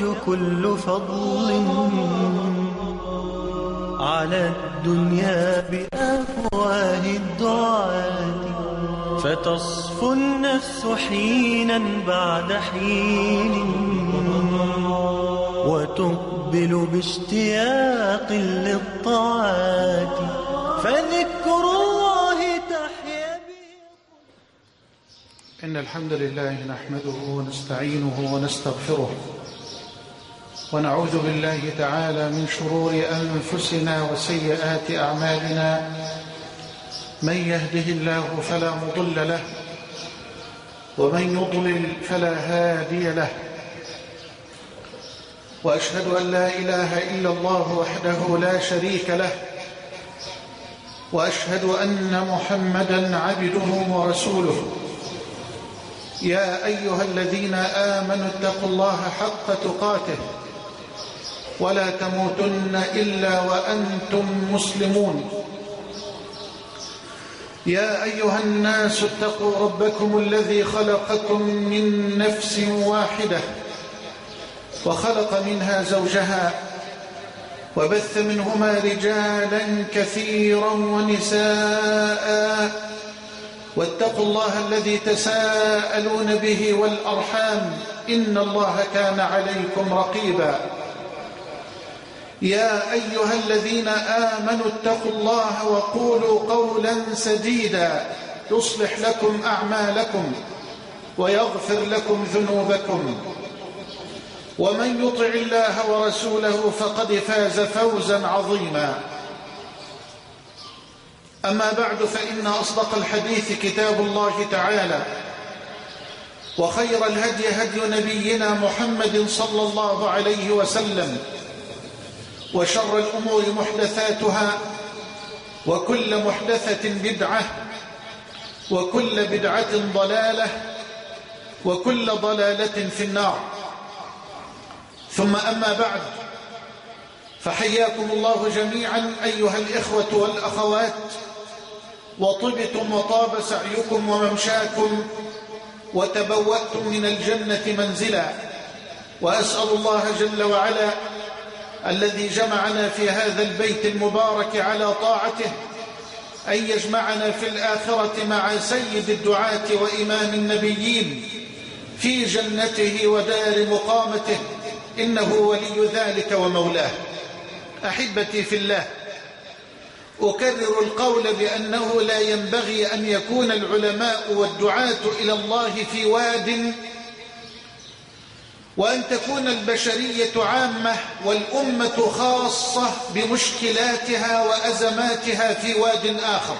يرجو كل فضل على الدنيا بأفواه الدعاة، فتصفو النفس حينا بعد حين وتقبل باشتياق للطاعات، فذكر الله تحيا به. إن الحمد لله نحمده ونستعينه ونستغفره، ونعوذ بالله تعالى من شرور أنفسنا وسيئات أعمالنا. من يهده الله فلا مضل له، ومن يضلل فلا هادي له، وأشهد أن لا إله إلا الله وحده لا شريك له، وأشهد أن محمدًا عبده ورسوله. يا أيها الذين آمنوا اتقوا الله حق تقاته ولا تموتن إلا وأنتم مسلمون. يا أيها الناس اتقوا ربكم الذي خلقكم من نفس واحدة وخلق منها زوجها وبث منهما رجالا كثيرا ونساء، واتقوا الله الذي تساءلون به والأرحام، إن الله كان عليكم رقيبا. يا أيها الذين آمنوا اتقوا الله وقولوا قولا سديدا يصلح لكم أعمالكم ويغفر لكم ذنوبكم، ومن يطع الله ورسوله فقد فاز فوزا عظيما. أما بعد، فإن أصدق الحديث كتاب الله تعالى، وخير الهدي هدي نبينا محمد صلى الله عليه وسلم، وشر الأمور محدثاتها، وكل محدثة بدعة، وكل بدعة ضلالة، وكل ضلالة في النار. ثم أما بعد، فحياكم الله جميعا أيها الإخوة والأخوات، وطبتم وطاب سعيكم وممشاكم، وتبوأتم من الجنة منزلا. وأسأل الله جل وعلا الذي جمعنا في هذا البيت المبارك على طاعته أن يجمعنا في الآخرة مع سيد الدعاة وإمام النبيين في جنته ودار مقامته، إنه ولي ذلك ومولاه. أحبتي في الله، أكرر القول بأنه لا ينبغي أن يكون العلماء والدعاة إلى الله في واد، وأن تكون البشرية عامة والأمة خاصة بمشكلاتها وأزماتها في واد آخر.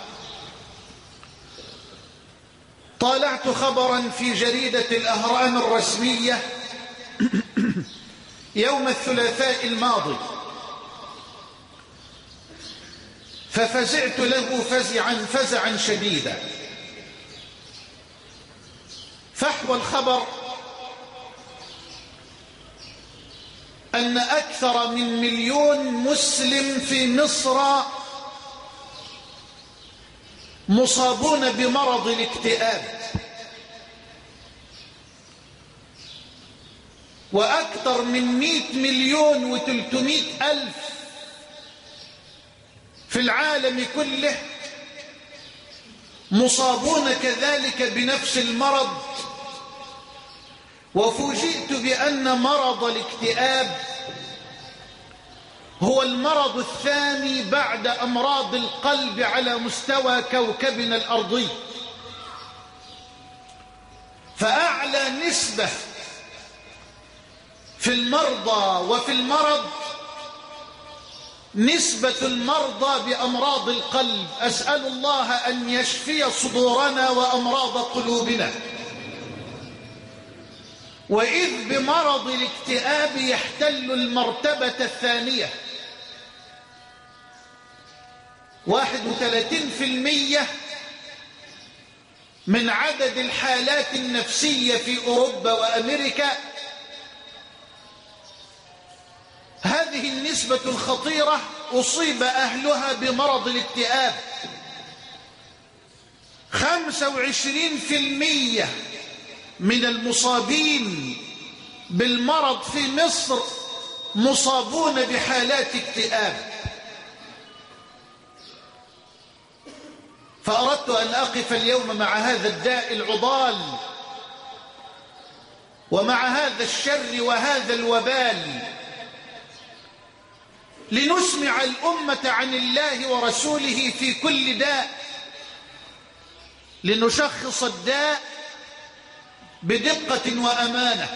طالعت خبرا في جريدة الأهرام الرسمية يوم الثلاثاء الماضي، ففزعت له فزعا شديدا. فحوى الخبر أن أكثر من 1,000,000 مسلم في مصر مصابون بمرض الاكتئاب، وأكثر من 100,300,000 في العالم كله مصابون كذلك بنفس المرض. وفوجئت بأن مرض الاكتئاب هو المرض الثاني بعد أمراض القلب على مستوى كوكبنا الأرضي، فأعلى نسبة في المرضى وفي المرض نسبة المرضى بأمراض القلب. أسأل الله أن يشفي صدورنا وأمراض قلوبنا. وإذ بمرض الاكتئاب يحتل المرتبة الثانية، 31% من عدد الحالات النفسية في أوروبا وأمريكا. هذه النسبة الخطيرة أصيب أهلها بمرض الاكتئاب. 25% من المصابين بالمرض في مصر مصابون بحالات اكتئاب، فأردت أن أقف اليوم مع هذا الداء العضال ومع هذا الشر وهذا الوبال لنسمع الأمة عن الله ورسوله في كل داء، لنشخص الداء بدقة وأمانة،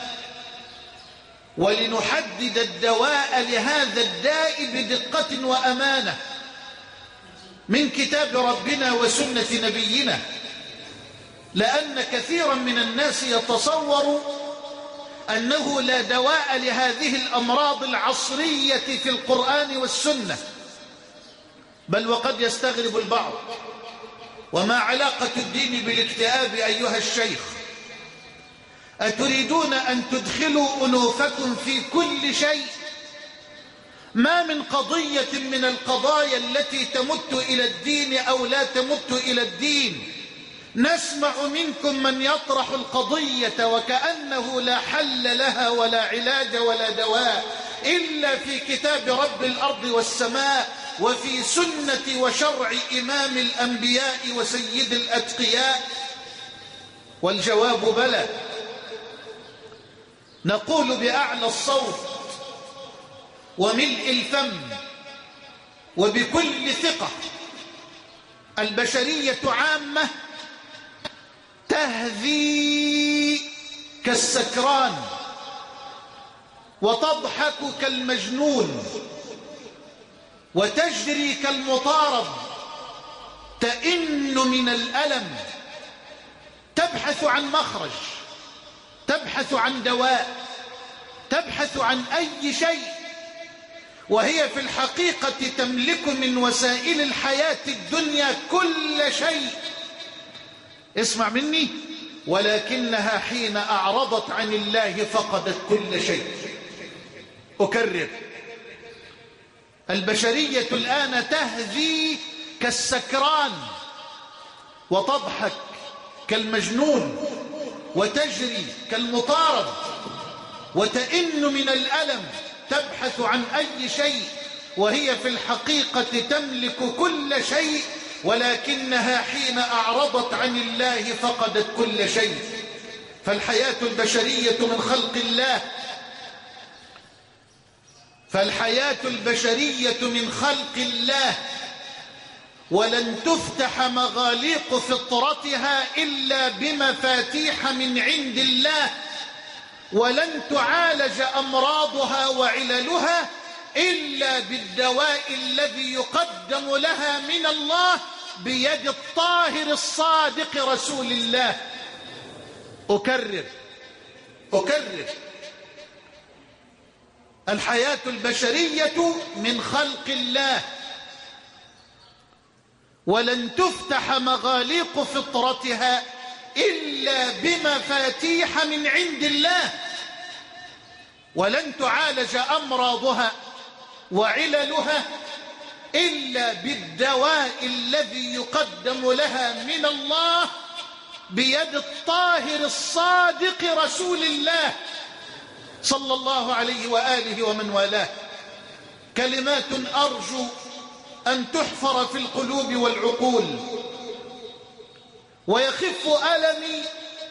ولنحدد الدواء لهذا الداء بدقة وأمانة من كتاب ربنا وسنة نبينا، لأن كثيرا من الناس يتصور أنه لا دواء لهذه الأمراض العصرية في القرآن والسنة، بل وقد يستغرب البعض: وما علاقة الدين بالاكتئاب أيها الشيخ؟ أتريدون أن تدخلوا أنوفكم في كل شيء؟ ما من قضية من القضايا التي تمت إلى الدين أو لا تمت إلى الدين نسمع منكم من يطرح القضية وكأنه لا حل لها ولا علاج ولا دواء إلا في كتاب رب الأرض والسماء وفي سنة وشرع إمام الأنبياء وسيد الأتقياء. والجواب بلى. نقول بأعلى الصوت وملء الفم وبكل ثقة: البشرية عامة تهذي كالسكران وتضحك كالمجنون وتجري كالمطارد، تئن من الألم، تبحث عن مخرج، تبحث عن دواء، تبحث عن أي شيء، وهي في الحقيقة تملك من وسائل الحياة الدنيا كل شيء. اسمع مني: ولكنها حين أعرضت عن الله فقدت كل شيء. أكرر: البشرية الآن تهذي كالسكران وتضحك كالمجنون وتجري كالمطارد وتئن من الألم، تبحث عن أي شيء، وهي في الحقيقة تملك كل شيء، ولكنها حين أعرضت عن الله فقدت كل شيء. فالحياة البشرية من خلق الله، فالحياة البشرية من خلق الله، ولن تفتح مغاليق فطرتها إلا بمفاتيح من عند الله، ولن تعالج أمراضها وعللها إلا بالدواء الذي يقدم لها من الله بيد الطاهر الصادق رسول الله. أكرر: الحياة البشرية من خلق الله، ولن تفتح مغاليق فطرتها إلا بمفاتيح من عند الله، ولن تعالج أمراضها وعللها إلا بالدواء الذي يقدم لها من الله بيد الطاهر الصادق رسول الله صلى الله عليه وآله ومن والاه. كلمات أرجو أن تحفر في القلوب والعقول، ويخف ألمي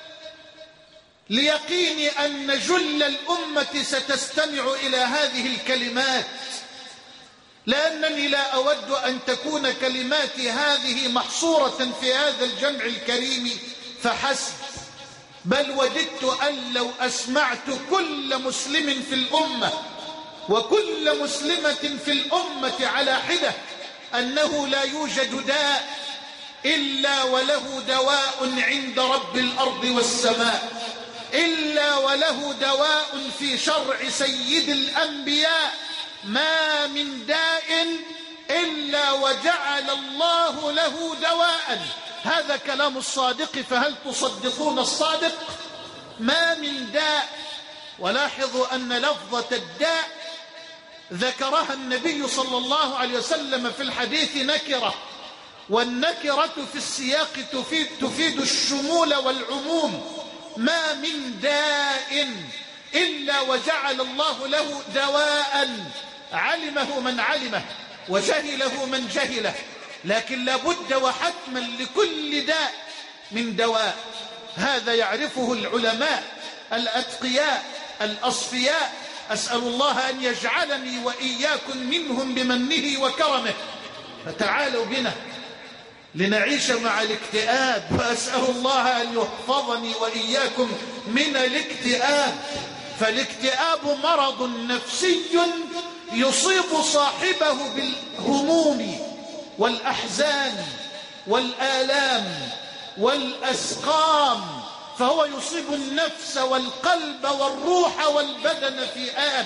ليقيني أن جل الأمة ستستمع إلى هذه الكلمات، لأنني لا أود أن تكون كلماتي هذه محصورة في هذا الجمع الكريم فحسب، بل وددت أن لو أسمعت كل مسلم في الأمة وكل مسلمة في الأمة على حدة أنه لا يوجد داء إلا وله دواء عند رب الأرض والسماء، إلا وله دواء في شرع سيد الأنبياء، ما من داء إلا وجعل الله له دواء. هذا كلام الصادق، فهل تصدقون الصادق؟ ما من داء. ولاحظوا أن لفظة الداء ذكرها النبي صلى الله عليه وسلم في الحديث نكرة، والنكرة في السياق تفيد الشمول والعموم. ما من داء إلا وجعل الله له دواء علمه من علمه وجهله من جهله، لكن لابد وحتما لكل داء من دواء. هذا يعرفه العلماء الأتقياء الأصفياء. أسأل الله أن يجعلني وإياكم منهم بمنه وكرمه. فتعالوا بنا لنعيش مع الاكتئاب، وأسأل الله أن يحفظني وإياكم من الاكتئاب. فالاكتئاب مرض نفسي يصيب صاحبه بالهموم والأحزان والآلام والأسقام، فهو يصيب النفس والقلب والروح والبدن في آب.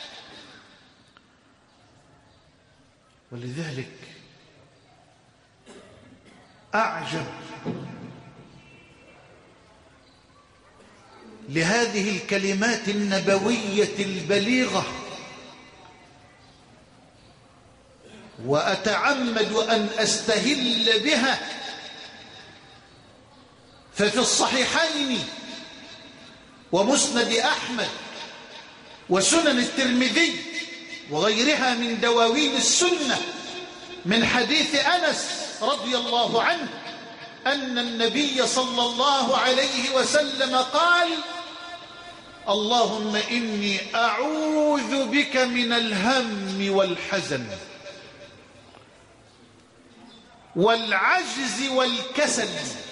ولذلك أعجب لهذه الكلمات النبوية البليغة، وأتعمد أن أستهل بها. ففي الصحيحين ومسند أحمد وسنن الترمذي وغيرها من دواوين السنة من حديث أنس رضي الله عنه أن النبي صلى الله عليه وسلم قال: اللهم إني أعوذ بك من الهم والحزن والعجز والكسل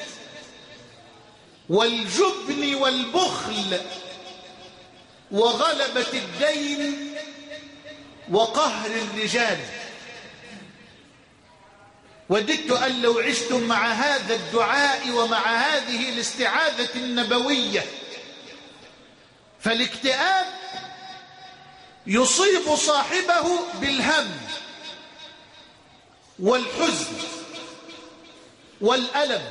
والجبن والبخل وغلبة الدين وقهر الرجال. وددت أن لو عشتم مع هذا الدعاء ومع هذه الاستعاذة النبوية. فالاكتئاب يصيب صاحبه بالهم والحزن والألم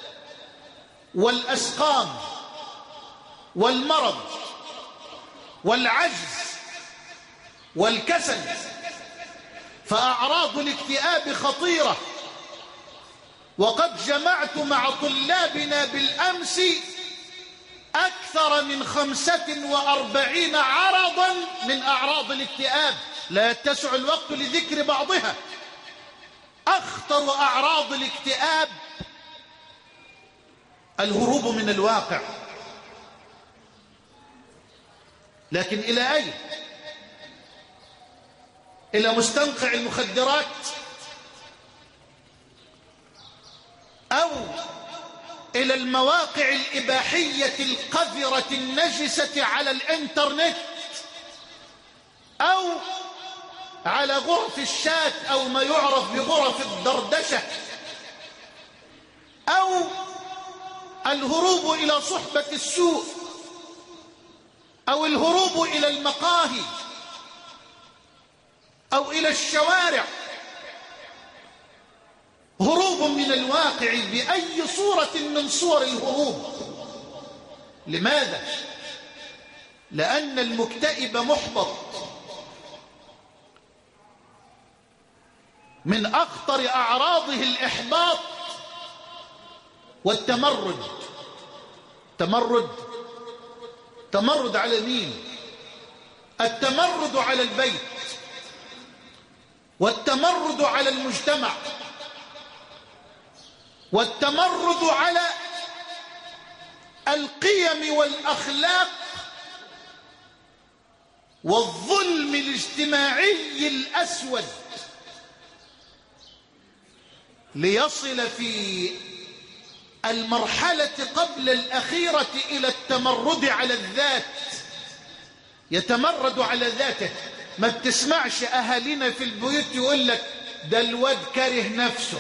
والأسقام والمرض والعجز والكسل. فأعراض الاكتئاب خطيرة، وقد جمعت مع طلابنا بالأمس أكثر من 45 عرضا من أعراض الاكتئاب، لا يتسع الوقت لذكر بعضها. أخطر أعراض الاكتئاب الهروب من الواقع. لكن إلى أين؟ إلى مستنقع المخدرات، أو إلى المواقع الإباحية القذرة النجسة على الإنترنت، أو على غرف الشات أو ما يعرف بغرف الدردشة، أو الهروب إلى صحبة السوء، أو الهروب إلى المقاهي، أو إلى الشوارع. هروب من الواقع بأي صورة من صور الهروب. لماذا؟ لأن المكتئب محبط. من أخطر أعراضه الإحباط والتمرد. تمرد على مين؟ التمرد على البيت، والتمرد على المجتمع، والتمرد على القيم والأخلاق والظلم الاجتماعي الأسود، ليصل في المرحلة قبل الأخيرة إلى التمرد على الذات. يتمرد على ذاته. ما بتسمعش أهالينا في البيوت يقول لك ده الواد كاره نفسه.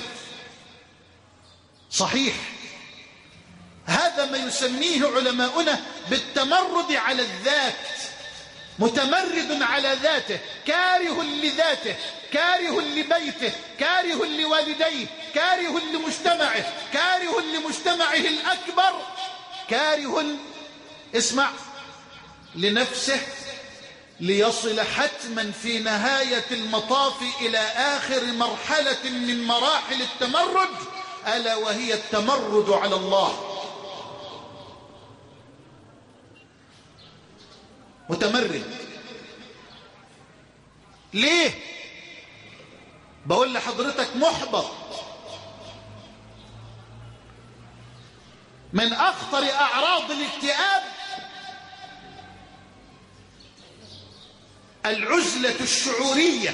صحيح، هذا ما يسميه علماؤنا بالتمرد على الذات. متمرد على ذاته، كاره لذاته، كاره لبيته، كاره لوالديه، كاره لمجتمعه، كاره لمجتمعه الأكبر، كاره اسمع لنفسه، ليصل حتما في نهاية المطاف إلى آخر مرحلة من مراحل التمرد، ألا وهي التمرد على الله. متمرد. ليه؟ بقول لحضرتك محبط. من أخطر أعراض الاكتئاب العزلة الشعورية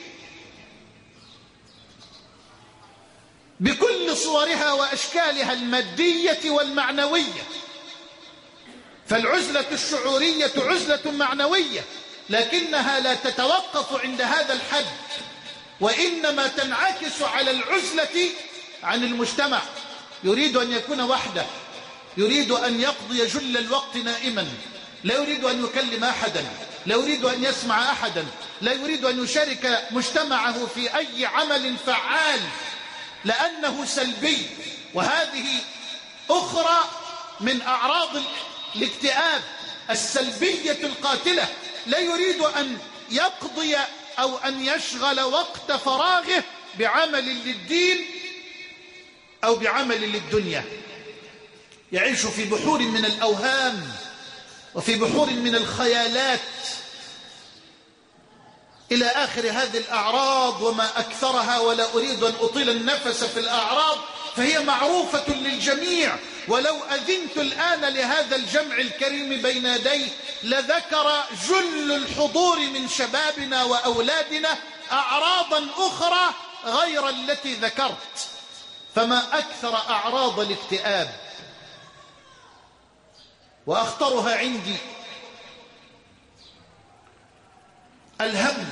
بكل صورها وأشكالها المادية والمعنوية. فالعزلة الشعورية عزلة معنوية، لكنها لا تتوقف عند هذا الحد، وإنما تنعكس على العزلة عن المجتمع. يريد أن يكون وحده، يريد أن يقضي جل الوقت نائما، لا يريد أن يكلم أحدا، لا يريد أن يسمع أحدا، لا يريد أن يشارك مجتمعه في أي عمل فعال لأنه سلبي. وهذه أخرى من أعراض الاكتئاب السلبية القاتلة. لا يريد أن يقضي أو أن يشغل وقت فراغه بعمل للدين أو بعمل للدنيا. يعيش في بحور من الأوهام وفي بحور من الخيالات إلى آخر هذه الأعراض، وما أكثرها، ولا أريد أن أطيل النفس في الأعراض فهي معروفة للجميع. ولو أذنت الآن لهذا الجمع الكريم بين يدي لذكر جل الحضور من شبابنا وأولادنا أعراضا أخرى غير التي ذكرت. فما أكثر أعراض الاكتئاب، وأخطرها عندي الهم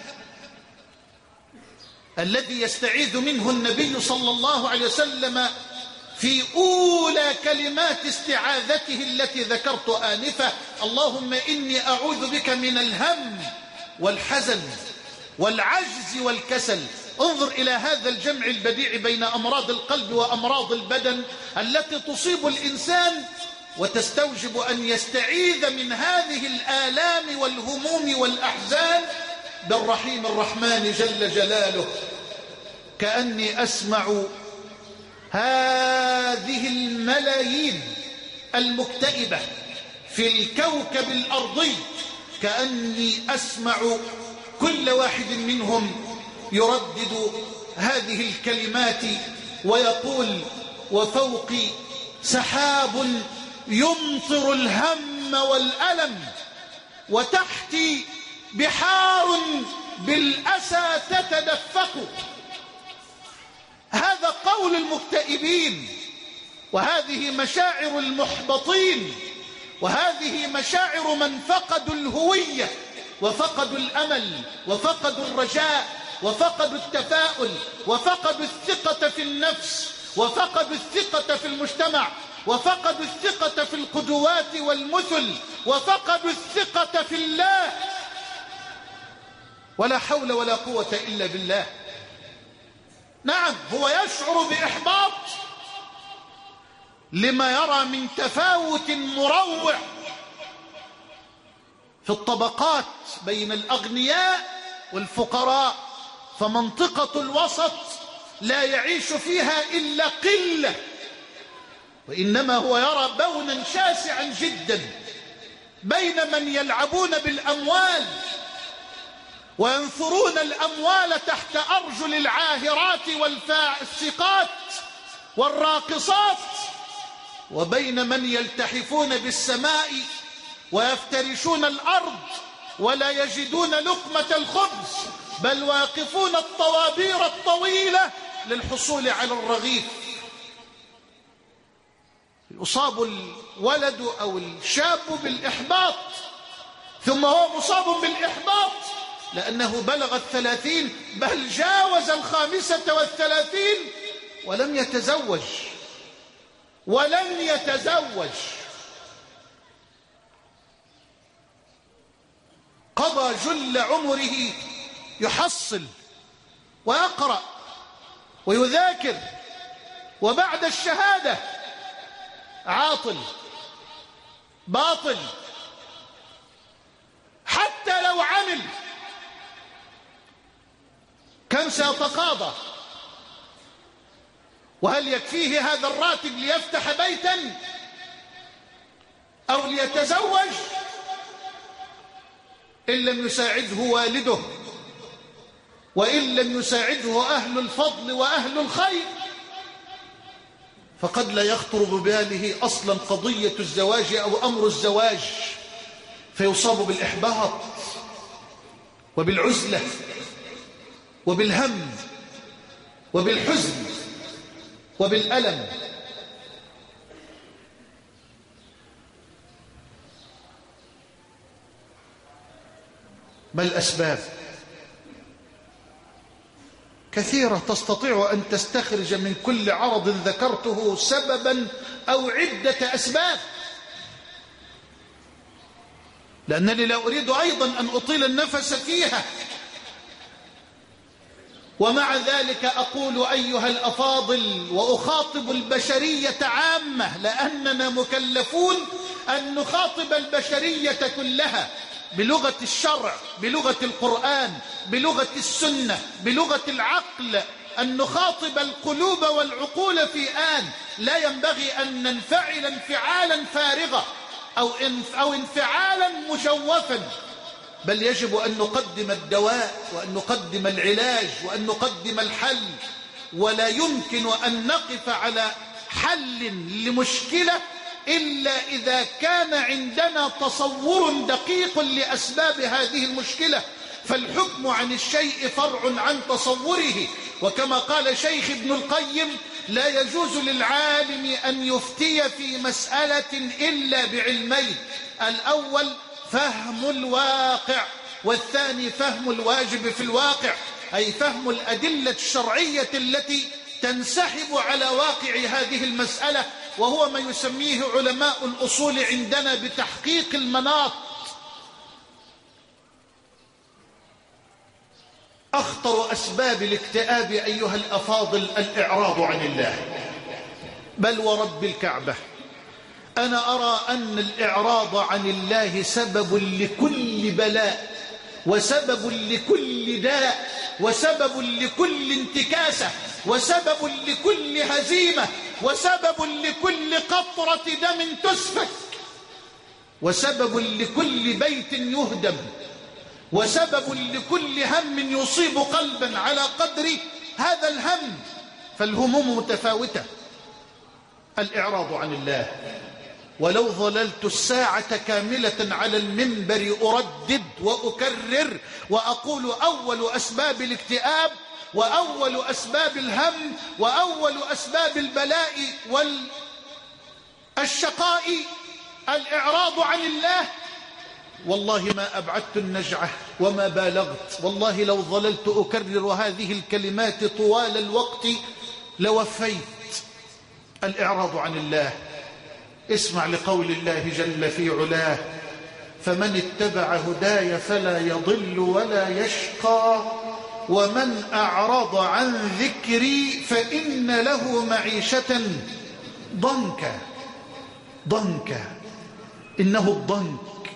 الذي يستعيذ منه النبي صلى الله عليه وسلم في أولى كلمات استعاذته التي ذكرت آنفة: اللهم إني أعوذ بك من الهم والحزن والعجز والكسل. انظر إلى هذا الجمع البديع بين أمراض القلب وأمراض البدن التي تصيب الإنسان وتستوجب أن يستعيذ من هذه الآلام والهموم والأحزان بالرحيم الرحمن جل جلاله. كأني أسمع هذه الملايين المكتئبة في الكوكب الأرضي، كأني أسمع كل واحد منهم يردد هذه الكلمات ويقول: وفوقي سحاب يمطر الهم والألم، وتحتي بحار بالأسى تتدفق. هذا قول المكتئبين، وهذه مشاعر المحبطين، وهذه مشاعر من فقدوا الهوية وفقدوا الأمل وفقدوا الرجاء وفقدوا التفاؤل وفقدوا الثقة في النفس وفقدوا الثقة في المجتمع وفقدوا الثقة في القدوات والمثل وفقدوا الثقة في الله. ولا حول ولا قوة إلا بالله. نعم، هو يشعر بإحباط لما يرى من تفاوت مروع في الطبقات بين الأغنياء والفقراء، فمنطقة الوسط لا يعيش فيها إلا قلة، وإنما هو يرى بونا شاسعا جدا بين من يلعبون بالأموال وينثرون الأموال تحت أرجل العاهرات والفاسقات والراقصات، وبين من يلتحفون بالسماء ويفترشون الأرض ولا يجدون لقمة الخبز، بل واقفون الطوابير الطويلة للحصول على الرغيف. يصاب الولد أو الشاب بالإحباط، ثم هو مصاب بالإحباط لأنه بلغ 30 بل جاوز 35 ولم يتزوج ولن يتزوج. قضى جل عمره يحصل ويقرأ ويذاكر، وبعد الشهادة عاطل باطل. حتى لو عمل كم سيتقاضى؟ وهل يكفيه هذا الراتب ليفتح بيتا أو ليتزوج إن لم يساعده والده، وإن لم يساعده أهل الفضل وأهل الخير، فقد لا يخطر بباله أصلا قضية الزواج أو أمر الزواج، فيصاب بالإحباط وبالعزلة وبالهم وبالحزن وبالألم. ما الأسباب؟ كثيرة، تستطيع أن تستخرج من كل عرض ذكرته سببا أو عدة أسباب، لأنني لا أريد أيضا أن أطيل النفس فيها. ومع ذلك أقول أيها الأفاضل، وأخاطب البشرية عامة، لأننا مكلفون أن نخاطب البشرية كلها بلغة الشرع، بلغة القرآن، بلغة السنة، بلغة العقل، أن نخاطب القلوب والعقول في آن. لا ينبغي أن ننفعل انفعالا فارغا أو انفعالا مجوفا، بل يجب أن نقدم الدواء وأن نقدم العلاج وأن نقدم الحل. ولا يمكن أن نقف على حل لمشكلة إلا إذا كان عندنا تصور دقيق لأسباب هذه المشكلة، فالحكم عن الشيء فرع عن تصوره. وكما قال شيخ ابن القيم: لا يجوز للعالم أن يفتي في مسألة إلا بعلمين: الأول فهم الواقع، والثاني فهم الواجب في الواقع، أي فهم الأدلة الشرعية التي تنسحب على واقع هذه المسألة، وهو ما يسميه علماء الأصول عندنا بتحقيق المناط. أخطر أسباب الاكتئاب أيها الأفاضل الإعراض عن الله، بل ورب الكعبة أنا أرى أن الإعراض عن الله سبب لكل بلاء، وسبب لكل داء، وسبب لكل انتكاسة، وسبب لكل هزيمة، وسبب لكل قطرة دم تسفك، وسبب لكل بيت يهدم، وسبب لكل هم يصيب قلبا على قدر هذا الهم، فالهموم متفاوتة. الإعراض عن الله، ولو ظللت الساعة كاملة على المنبر أردد وأكرر وأقول: أول أسباب الاكتئاب، وأول أسباب الهم، وأول أسباب البلاء والشقاء الإعراض عن الله. والله ما أبعدت النجعة وما بالغت، والله لو ظللت أكرر هذه الكلمات طوال الوقت لوفيت. الإعراض عن الله. اسمع لقول الله جل في علاه: فمن اتبع هداي فلا يضل ولا يشقى ومن أعرض عن ذكري فإن له معيشة ضنكا. ضنكا، إنه الضنك،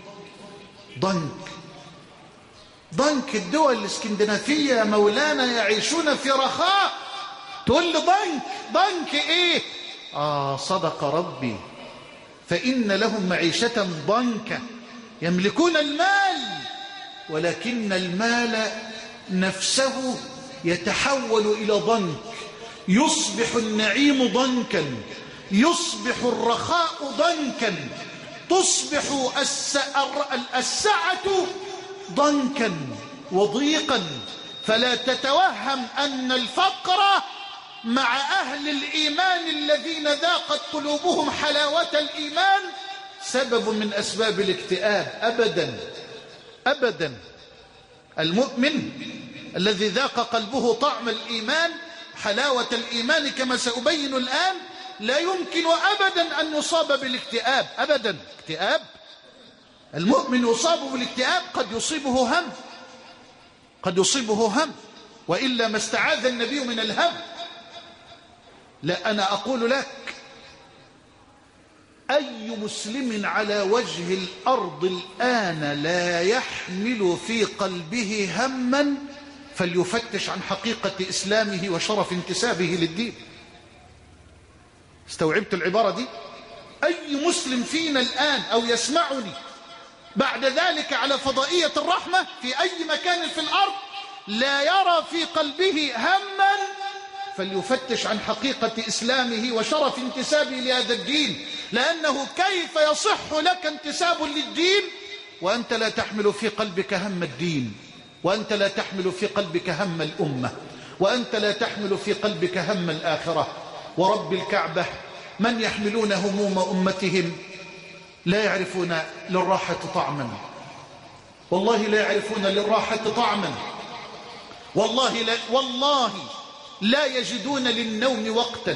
ضنك الدول الاسكندنافية مولانا يعيشون في رخاء، تقول لي ضنك إيه؟ صدق ربي، فإن لهم معيشة ضنكا، يملكون المال، ولكن المال نفسه يتحول إلى ضنك، يصبح النعيم ضنكا، يصبح الرخاء ضنكا، تصبح السعة ضنكا وضيقا. فلا تتوهم أن الفقر مع أهل الإيمان الذين ذاقت قلوبهم حلاوة الإيمان سبب من أسباب الاكتئاب، أبدا أبدا. المؤمن الذي ذاق قلبه طعم الإيمان، حلاوة الإيمان كما سأبين الآن، لا يمكن أبدا أن يصاب بالاكتئاب أبدا. اكتئاب، المؤمن يصاب بالاكتئاب، قد يصيبه هم، قد يصيبه هم، وإلا ما استعاذ النبي من الهم. لا، أنا أقول لك: أي مسلم على وجه الأرض الآن لا يحمل في قلبه هما فليفتش عن حقيقة إسلامه وشرف انتسابه للدين. استوعبت العبارة دي؟ أي مسلم فينا الآن أو يسمعني بعد ذلك على فضائية الرحمة في أي مكان في الأرض لا يرى في قلبه هما، فليفتش عن حقيقة إسلامه وشرف انتسابه لهذا الدين، لأنه كيف يصح لك انتساب للدين وأنت لا تحمل في قلبك هم الدين، وأنت لا تحمل في قلبك هم الأمة، وأنت لا تحمل في قلبك هم الآخرة. ورب الكعبة من يحملون هموم أمتهم لا يعرفون للراحة طعما، والله لا يعرفون للراحة طعما، والله لا يجدون للنوم وقتا.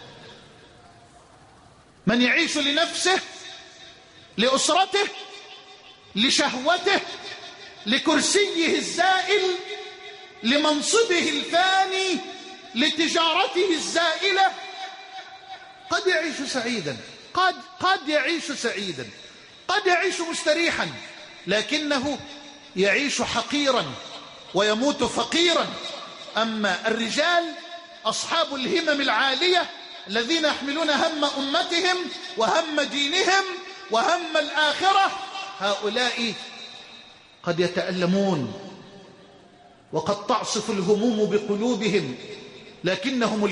من يعيش لنفسه، لأسرته، لشهوته، لكرسيه الزائل، لمنصبه الفاني، لتجارته الزائلة، قد يعيش سعيدا، قد يعيش سعيدا، قد يعيش مستريحا، لكنه يعيش حقيرا ويموت فقيرا. أما الرجال أصحاب الهمم العالية الذين يحملون هم أمتهم وهم دينهم وهم الآخرة، هؤلاء قد يتألمون وقد تعصف الهموم بقلوبهم، لكنهم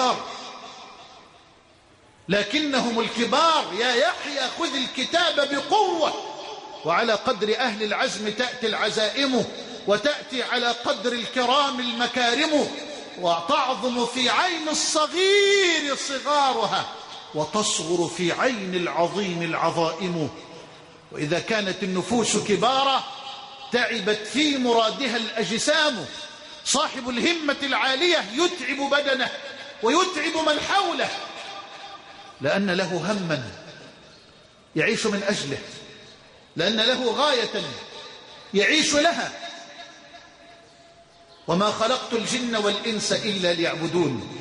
الكبار. يا يحيى خذ الكتاب بقوة، وعلى قدر أهل العزم تأتي العزائم، وتأتي على قدر الكرام المكارم، وتعظم في عين الصغير صغارها، وتصغر في عين العظيم العظائم. وإذا كانت النفوس كبارة تعبت في مرادها الأجسام. صاحب الهمة العالية يتعب بدنه ويتعب من حوله، لأن له هما يعيش من أجله، لأن له غاية يعيش لها. وما خلقت الجن والإنس إلا ليعبدون.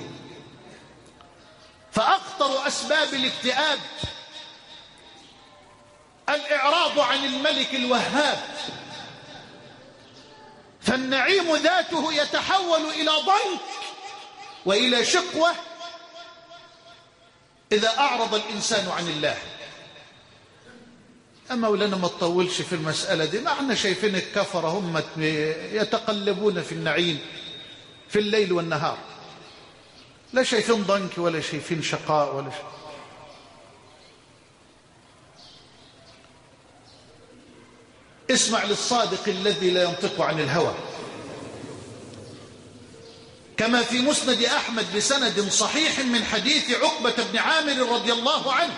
فأخطر أسباب الاكتئاب الإعراض عن الملك الوهاب، فالنعيم ذاته يتحول إلى ضنك وإلى شقوة إذا أعرض الإنسان عن الله. أما ولنا ما تطولش في المسألة دي، ما احنا شايفين الكفرة هم يتقلبون في النعيم في الليل والنهار، لا شايفين ضنك ولا شايفين شقاء ولا شيء. اسمع للصادق الذي لا ينطق عن الهوى، كما في مسند أحمد بسند صحيح من حديث عقبة بن عامر رضي الله عنه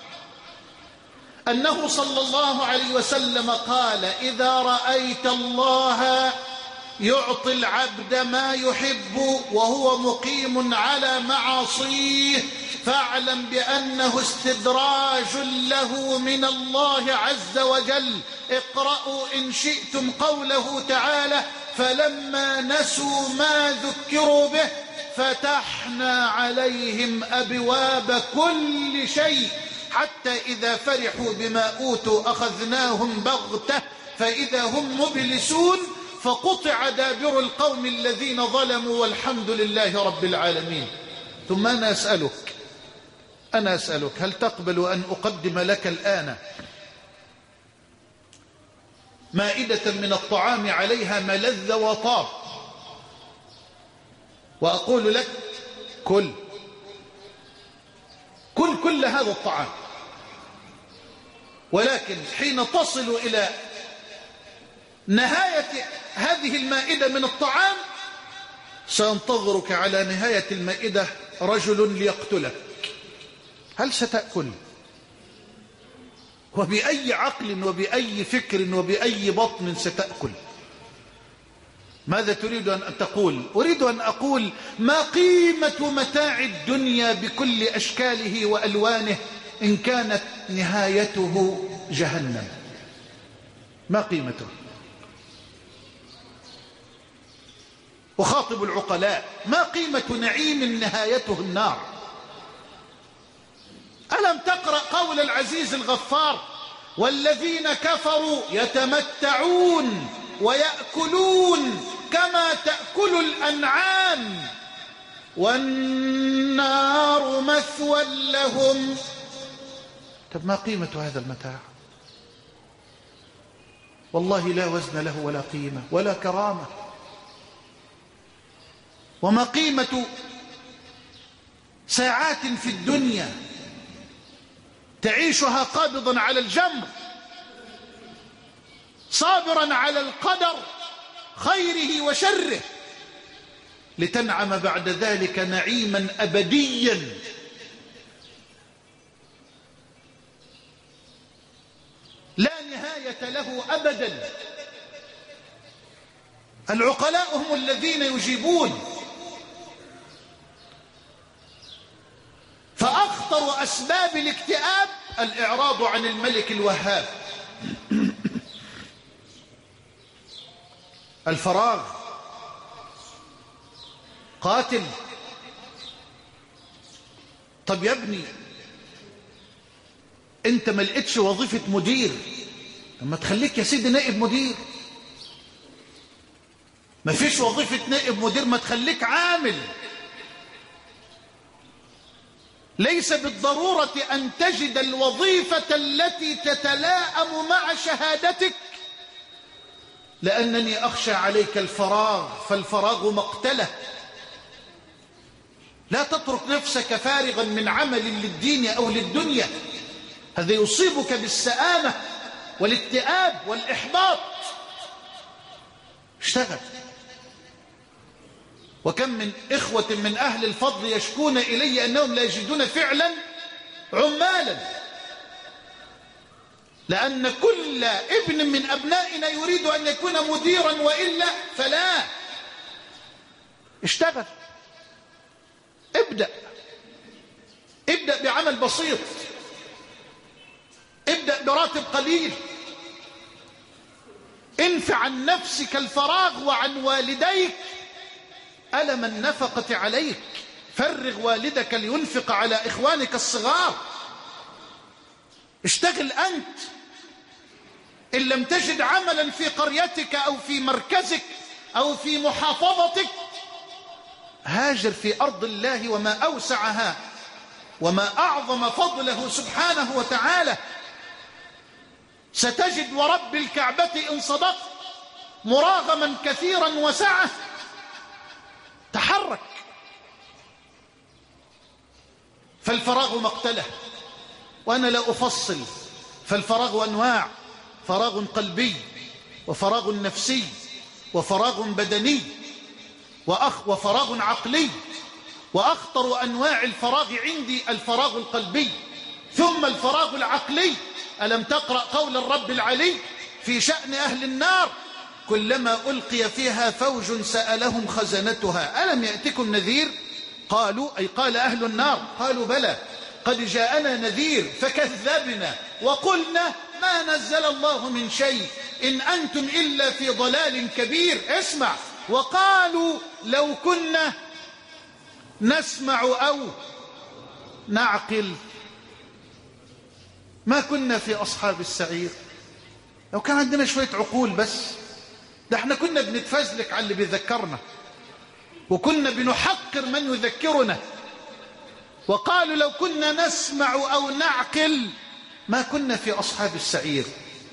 أنه صلى الله عليه وسلم قال: إذا رأيت الله يعطي العبد ما يحب وهو مقيم على معاصيه فاعلم بأنه استدراج له من الله عز وجل. اقرأوا إن شئتم قوله تعالى: فلما نسوا ما ذكروا به فتحنا عليهم أبواب كل شيء حتى إذا فرحوا بما أوتوا أخذناهم بغتة فإذا هم مبلسون فقطع دابر القوم الذين ظلموا والحمد لله رب العالمين. ثم أنا أسألك هل تقبل أن أقدم لك الآن مائدة من الطعام عليها ملذ وطاب وأقول لك كل هذا الطعام، ولكن حين تصل إلى نهاية هذه المائدة من الطعام سينتظرك على نهاية المائدة رجل ليقتلك، هل ستأكل؟ وبأي عقل وبأي فكر وبأي بطن ستأكل؟ ماذا تريد أن تقول؟ أريد أن أقول: ما قيمة متاع الدنيا بكل أشكاله وألوانه إن كانت نهايته جهنم؟ ما قيمته؟ أخاطب العقلاء: ما قيمة نعيم نهايته النار؟ ألم تقرأ قول العزيز الغفار: والذين كفروا يتمتعون ويأكلون كما تأكل الأنعام والنار مثوى لهم. طب ما قيمة هذا المتاع؟ والله لا وزن له ولا قيمة ولا كرامة. وما قيمة ساعات في الدنيا تعيشها قابضا على الجمر صابرا على القدر خيره وشره لتنعم بعد ذلك نعيما أبديا لا نهاية له أبدا. العقلاء هم الذين يجيبون. فأخطر أسباب الاكتئاب الإعراض عن الملك الوهاب. الفراغ قاتل. طب يا ابني انت ما لقيتش وظيفة مدير، اما تخليك يا سيدي نائب مدير. ما فيش وظيفة نائب مدير، ما تخليك عامل. ليس بالضرورة أن تجد الوظيفة التي تتلائم مع شهادتك، لأنني أخشى عليك الفراغ، فالفراغ مقتله. لا تترك نفسك فارغا من عمل للدين أو للدنيا، هذا يصيبك بالسآمة والاكتئاب والإحباط. اشتغل. وكم من إخوة من أهل الفضل يشكون إلي أنهم لا يجدون فعلا عمالا، لأن كل ابن من أبنائنا يريد أن يكون مديرا وإلا فلا. اشتغل. ابدأ بعمل بسيط، ابدأ براتب قليل، انفع عن نفسك الفراغ وعن والديك ألم النفقة عليك. فرغ والدك لينفق على إخوانك الصغار. اشتغل أنت. إن لم تجد عملا في قريتك أو في مركزك أو في محافظتك، هاجر في أرض الله وما أوسعها وما أعظم فضله سبحانه وتعالى. ستجد ورب الكعبة إن صدقت مراغما كثيرا وسعة. تحرك. فالفراغ مقتله، وأنا لا أفصل. فالفراغ أنواع: فراغ قلبي، وفراغ نفسي، وفراغ بدني، وفراغ عقلي. وأخطر أنواع الفراغ عندي الفراغ القلبي، ثم الفراغ العقلي. ألم تقرأ قول الرب العلي في شأن أهل النار: كلما ألقي فيها فوج سألهم خزنتها ألم يأتكم نذير؟ قالوا، أي قال أهل النار، قالوا بلى قد جاءنا نذير فكذبنا وقلنا ما نزل الله من شيء إن أنتم إلا في ضلال كبير. اسمع: وقالوا لو كنا نسمع أو نعقل ما كنا في أصحاب السعير. لو كان عندنا شوية عقول بس، ده احنا كنا بنتفزلك على اللي بيذكرنا، وكنا بنحقر من يذكرنا. وقالوا لو كنا نسمع أو نعقل ما كنا في أصحاب السعير.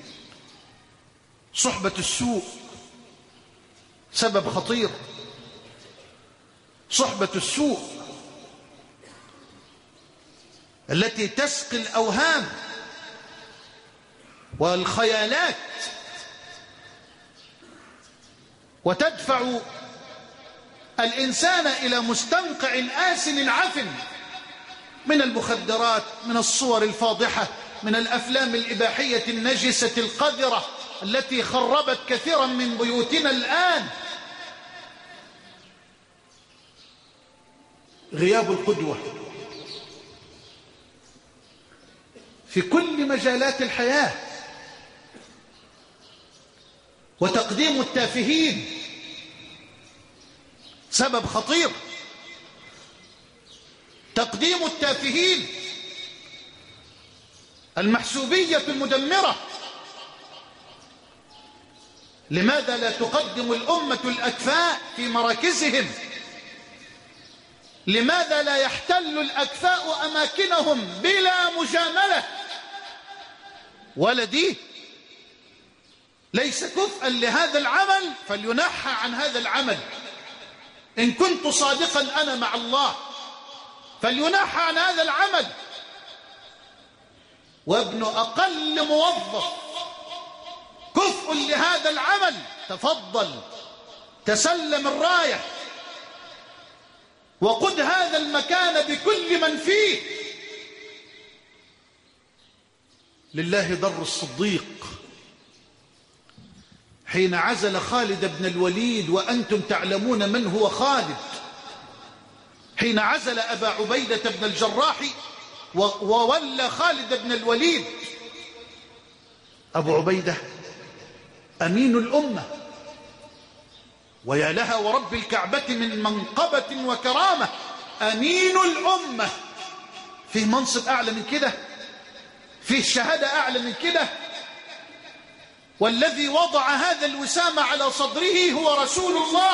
صحبة السوء سبب خطير. صحبة السوء التي تسقي الأوهام والخيالات وتدفع الإنسان إلى مستنقع آسن عفن من المخدرات، من الصور الفاضحة، من الأفلام الإباحية النجسة القذرة التي خربت كثيرا من بيوتنا الآن. غياب القدوة في كل مجالات الحياة، وتقديم التافهين سبب خطير. تقديم التافهين، المحسوبية المدمرة. لماذا لا تقدم الأمة الأكفاء في مراكزهم؟ لماذا لا يحتل الأكفاء أماكنهم بلا مجاملة؟ ولدي ليس كفءا لهذا العمل فلينحى عن هذا العمل. إن كنت صادقا أنا مع الله فلينحى عن هذا العمل. وابن أقل موظف كفء لهذا العمل تفضل تسلم الراية وقد هذا المكان بكل من فيه. لله در الصديق حين عزل خالد بن الوليد وأنتم تعلمون من هو خالد، حين عزل أبا عبيدة بن الجراح وولى خالد بن الوليد. أبو عبيدة أمين الأمة، ويا لها ورب الكعبة من منقبة وكرامة، أمين الأمة. فيه منصب أعلى من كده؟ فيه شهادة أعلى من كده؟ والذي وضع هذا الوسام على صدره هو رسول الله.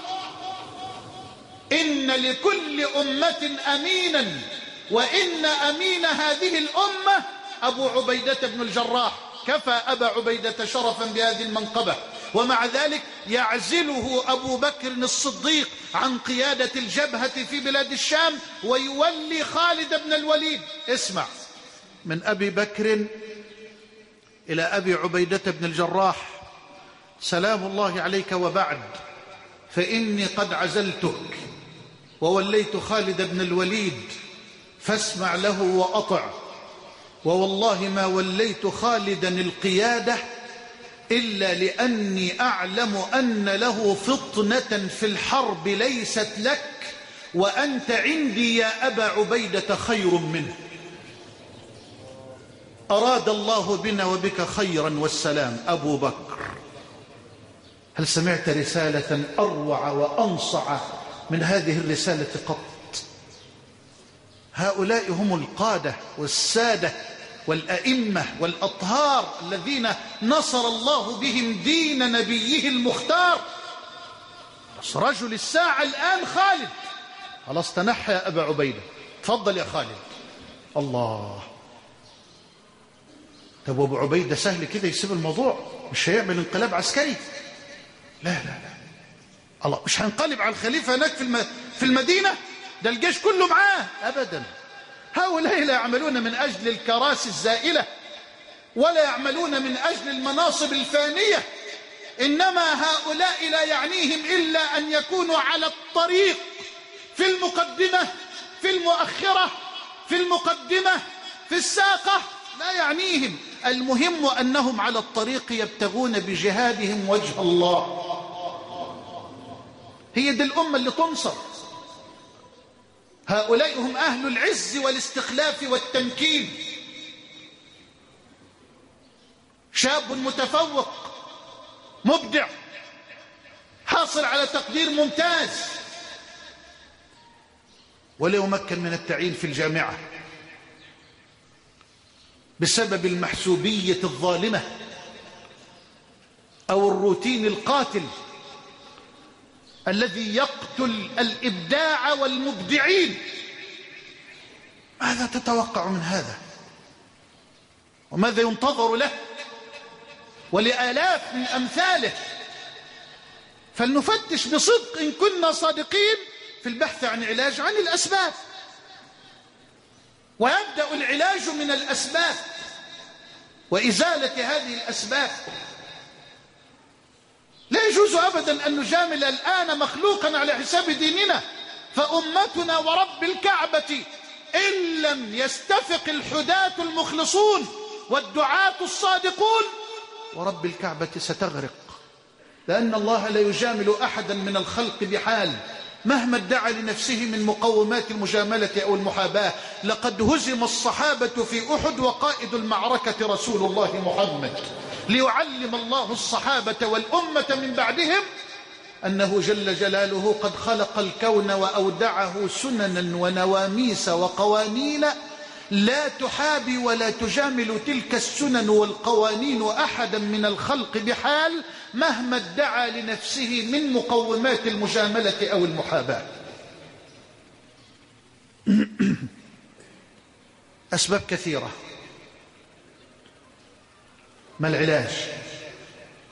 إن لكل أمة أمينا، وإن أمين هذه الأمة أبو عبيدة بن الجراح. كفى أبا عبيدة شرفا بهذه المنقبة، ومع ذلك يعزله أبو بكر الصديق عن قيادة الجبهة في بلاد الشام ويولي خالد بن الوليد. اسمع، من أبي بكر إلى أبي عبيدة بن الجراح سلام الله عليك، وبعد فإني قد عزلتك ووليت خالد بن الوليد فاسمع له وأطع. ووالله ما وليت خالدا القيادة إلا لأني أعلم أن له فطنة في الحرب ليست لك، وأنت عندي يا أبا عبيدة خير منه. أراد الله بنا وبك خيرا والسلام. أبو بكر، هل سمعت رسالة أروع وأنصع من هذه الرسالة قط؟ هؤلاء هم القادة والسادة والأئمة والأطهار الذين نصر الله بهم دين نبيه المختار. رجل الساعة الآن خالد. خلاص تنحى يا أبا عبيدة، تفضل يا خالد. الله. طب أبو عبيدة سهل كده يسيب الموضوع؟ مش هيعمل انقلاب عسكري؟ لا لا لا، الله مش هنقلب على الخليفة هناك في المدينة؟ ده الجيش كله معاه. أبدا. هؤلاء لا يعملون من أجل الكراسي الزائلة ولا يعملون من أجل المناصب الفانية، إنما هؤلاء لا يعنيهم إلا أن يكونوا على الطريق، في المقدمة، في المؤخرة، في المقدمة، في الساقة، لا يعنيهم. المهم أنهم على الطريق يبتغون بجهادهم وجه الله. هي دي الأمة اللي تنصر. هؤلاء هم أهل العز والاستخلاف والتمكين. شاب متفوق مبدع حاصل على تقدير ممتاز، ولا يمكن من التعيين في الجامعة بسبب المحسوبية الظالمة أو الروتين القاتل الذي يقتل الإبداع والمبدعين. ماذا تتوقع من هذا؟ وماذا ينتظر له ولآلاف من أمثاله؟ فلنفتش بصدق إن كنا صادقين في البحث عن علاج عن الأسباب، ويبدأ العلاج من الأسباب وإزالة هذه الأسباب. لا يجوز أبدا أن نجامل الآن مخلوقا على حساب ديننا، فأمتنا ورب الكعبة إن لم يستفق الحداة المخلصون والدعاة الصادقون ورب الكعبة ستغرق، لأن الله لا يجامل أحدا من الخلق بحال مهما ادعى لنفسه من مقومات المجاملة أو المحاباة. لقد هزم الصحابة في أحد وقائد المعركة رسول الله محمد، ليعلم الله الصحابة والأمة من بعدهم أنه جل جلاله قد خلق الكون وأودعه سننا ونواميس وقوانين لا تحابي ولا تجامل تلك السنن والقوانين أحدا من الخلق بحال مهما ادعى لنفسه من مقومات المجاملة أو المحاباة. أسباب كثيرة. ما العلاج؟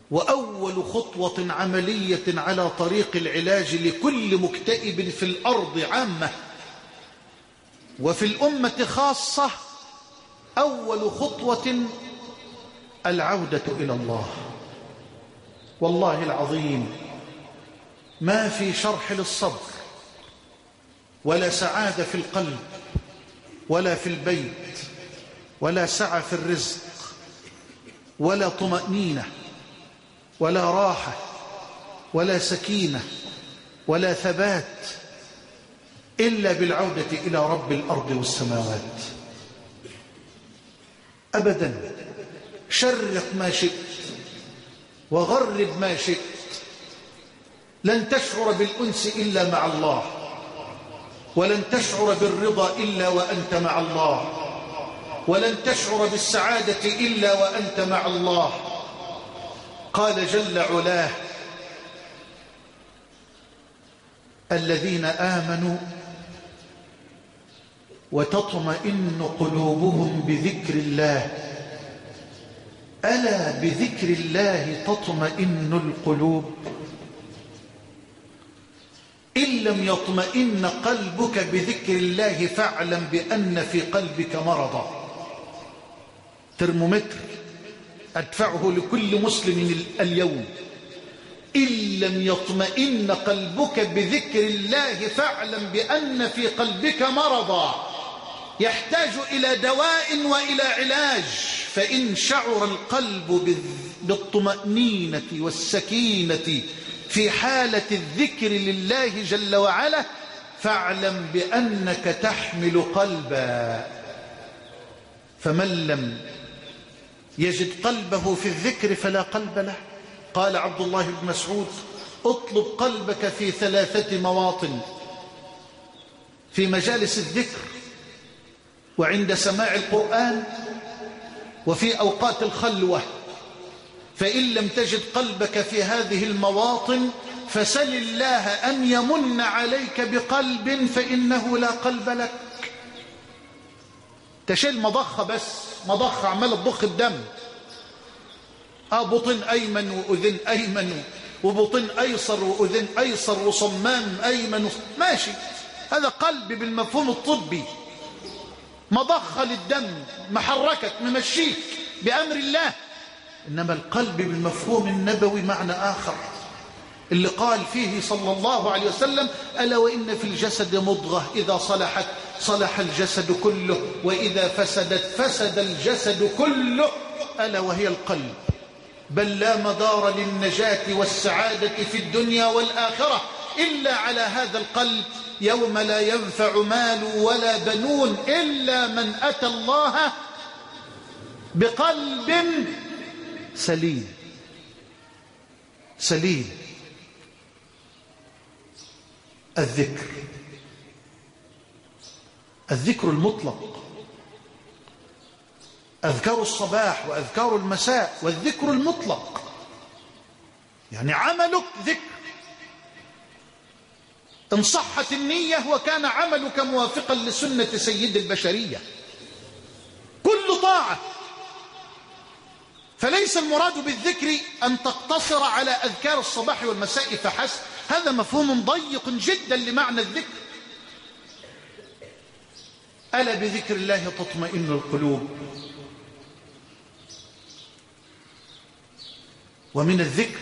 وأول خطوة عملية على طريق العلاج لكل مكتئب في الأرض عامة وفي الأمة خاصة، أول خطوة العودة إلى الله. والله العظيم ما في شرح للصبر ولا سعادة في القلب ولا في البيت ولا سعة في الرزق ولا طمأنينة ولا راحة ولا سكينة ولا ثبات إلا بالعودة إلى رب الأرض والسماوات. أبدا، شرق ما شئت وغرب ما شئت، لن تشعر بالأنس إلا مع الله، ولن تشعر بالرضا إلا وأنت مع الله، ولن تشعر بالسعادة إلا وأنت مع الله. قال جل علاه: الذين آمنوا وتطمئن قلوبهم بذكر الله، ألا بذكر الله تطمئن القلوب. إن لم يطمئن قلبك بذكر الله فاعلم بأن في قلبك مرضا. ترمومتر أدفعه لكل مسلم اليوم: إن لم يطمئن قلبك بذكر الله فاعلم بأن في قلبك مرضا، يحتاج إلى دواء وإلى علاج. فإن شعر القلب بالطمأنينة والسكينة في حالة الذكر لله جل وعلا فاعلم بأنك تحمل قلبا. فمن لم يجد قلبه في الذكر فلا قلب له. قال عبد الله بن مسعود: اطلب قلبك في 3 مواطن: في مجالس الذكر، وعند سماع القرآن، وفي أوقات الخلوة. فإن لم تجد قلبك في هذه المواطن فسل الله أن يمن عليك بقلب، فإنه لا قلب لك. تشيل مضخة، بس مضخة عمالة تضخ الدم، بطن أيمن وأذن أيمن وبطن أيسر وأذن أيسر وصمام أيمن، ماشي، هذا قلب بالمفهوم الطبي، مضخة للدم، محركك ممشيك بأمر الله. إنما القلب بالمفهوم النبوي معنى آخر، اللي قال فيه صلى الله عليه وسلم: ألا وإن في الجسد مضغة إذا صلحت صلح الجسد كله، وإذا فسدت فسد الجسد كله، ألا وهي القلب. بل لا مدار للنجاة والسعادة في الدنيا والآخرة إلا على هذا القلب. يوم لا ينفع مال ولا بنون إلا من أتى الله بقلب سليم. سليم. الذكر، الذكر المطلق، أذكار الصباح وأذكار المساء، والذكر المطلق يعني عملك ذكر. إن صحت النية وكان عملك موافقا لسنة سيد البشرية، كل طاعة. فليس المراد بالذكر أن تقتصر على أذكار الصباح والمساء فحسب، هذا مفهوم ضيق جدا لمعنى الذكر. ألا بذكر الله تطمئن القلوب. ومن الذكر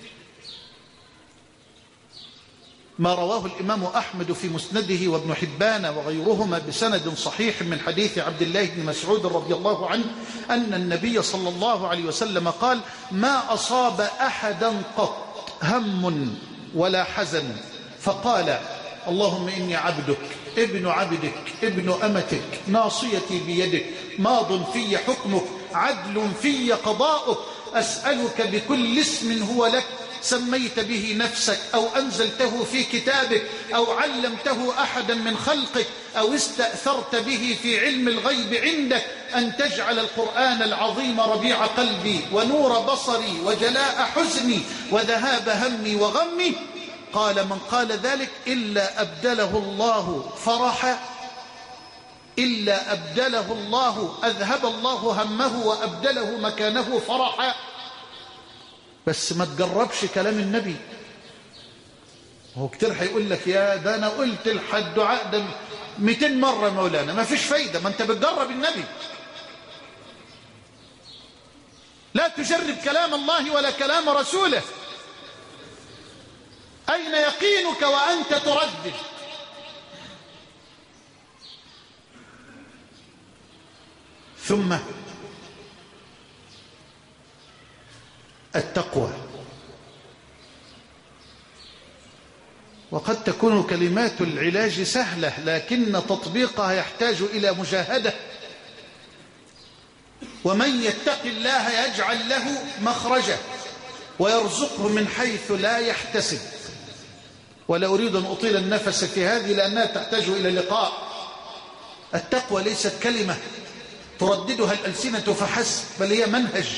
ما رواه الإمام أحمد في مسنده وابن حبان وغيرهما بسند صحيح من حديث عبد الله بن مسعود رضي الله عنه أن النبي صلى الله عليه وسلم قال: ما أصاب أحدا قط هم ولا حزن فقال: اللهم إني عبدك ابن عبدك ابن أمتك ناصيتي بيدك ماض في حكمك عدل في قضاؤك أسألك بكل اسم هو لك سميت به نفسك أو أنزلته في كتابك أو علمته أحدا من خلقك أو استأثرت به في علم الغيب عندك أن تجعل القرآن العظيم ربيع قلبي ونور بصري وجلاء حزني وذهاب همي وغمي. قال: من قال ذلك إلا أبدله الله فرحا، إلا أبدله الله، أذهب الله همه وأبدله مكانه فرحا. بس ما تجربش كلام النبي. هو كتير هيقول لك يا ده أنا قلت الدعاء ده 200 مرة مولانا، ما فيش فايدة، ما أنت بتجرب النبي. لا تجرب كلام الله ولا كلام رسوله. أين يقينك وأنت تردد؟ ثم التقوى. وقد تكون كلمات العلاج سهلة، لكن تطبيقها يحتاج إلى مجاهدة. ومن يتق الله يجعل له مخرجا ويرزقه من حيث لا يحتسب. ولا أريد أن أطيل النفس في هذه لأنها تحتاج إلى لقاء. التقوى ليست كلمة ترددها الألسنة فحسب، بل هي منهج.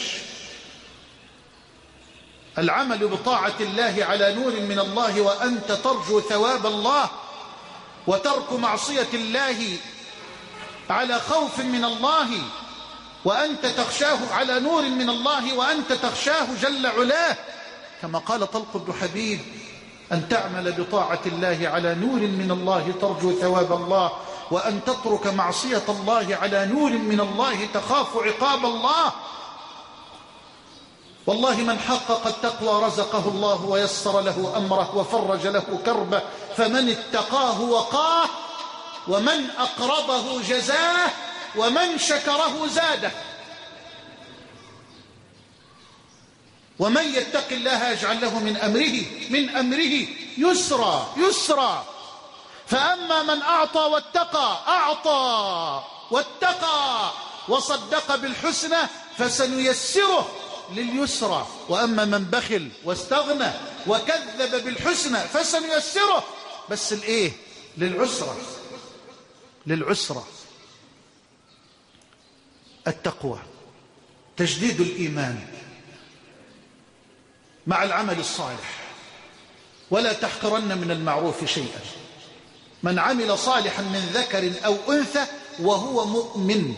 العمل بطاعة الله على نور من الله وأنت ترجو ثواب الله، وترك معصية الله على خوف من الله وأنت تخشاه، على نور من الله وأنت تخشاه جل علاه، كما قال طلق بن حبيب: أن تعمل بطاعة الله على نور من الله ترجو ثواب الله، وأن تترك معصية الله على نور من الله تخاف عقاب الله. والله من حقق التقوى رزقه الله ويسر له أمره وفرج له كربه، فمن اتقاه وقاه، ومن أقربه جزاه، ومن شكره زاده. ومن يتق الله يجعل له من أمره يسرا. فأما من أعطى واتقى وصدق بالحسنى فسنيسره لليسرى. وأما من بخل واستغنى وكذب بالحسنى فسنيسره بس الإيه؟ للعسرة. التقوى تجديد الإيمان مع العمل الصالح. ولا تحقرن من المعروف شيئا. من عمل صالحا من ذكر أو أنثى وهو مؤمن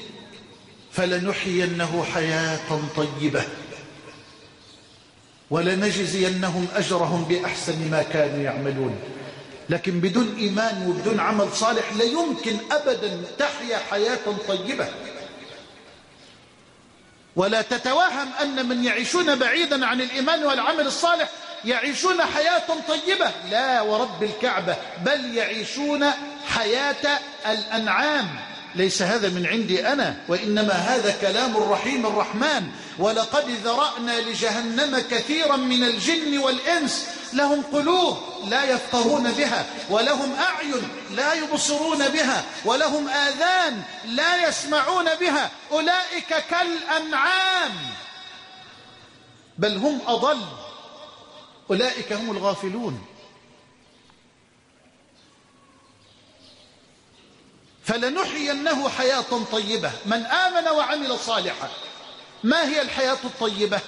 فلنحيينه حياة طيبة ولنجزينهم أجرهم بأحسن ما كانوا يعملون. لكن بدون إيمان وبدون عمل صالح لا يمكن أبدا تحيا حياة طيبة. ولا تتوهم أن من يعيشون بعيدا عن الإيمان والعمل الصالح يعيشون حياة طيبة، لا ورب الكعبة، بل يعيشون حياة الأنعام. ليس هذا من عندي أنا، وإنما هذا كلام الرحيم الرحمن: ولقد ذرأنا لجهنم كثيرا من الجن والإنس لهم قلوب لا يفقهون بها، ولهم أعين لا يبصرون بها، ولهم آذان لا يسمعون بها، أولئك كالأنعام بل هم أضل، أولئك هم الغافلون. فلنحيينه حياة طيبة. من آمن وعمل صالحا. ما هي الحياة الطيبة؟